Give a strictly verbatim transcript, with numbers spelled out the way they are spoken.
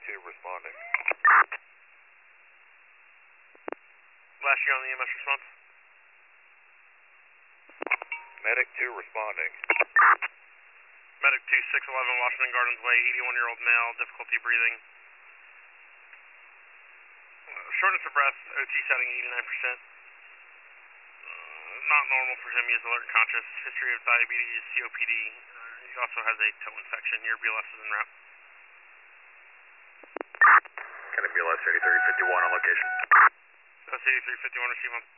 two responding. Last year on the E M S response. Medic two responding. Medic two six eleven Washington Gardens Way, eighty-one-year-old male, difficulty breathing. Uh, shortness of breath, O T setting eighty-nine percent. Uh, not normal for him, he is alert and conscious. History of diabetes, C O P D. Uh, he also has a toe infection. Your B L S is en route. Kind of B L S eighty-three fifty-one on location. That's eighty-three fifty-one, receive on.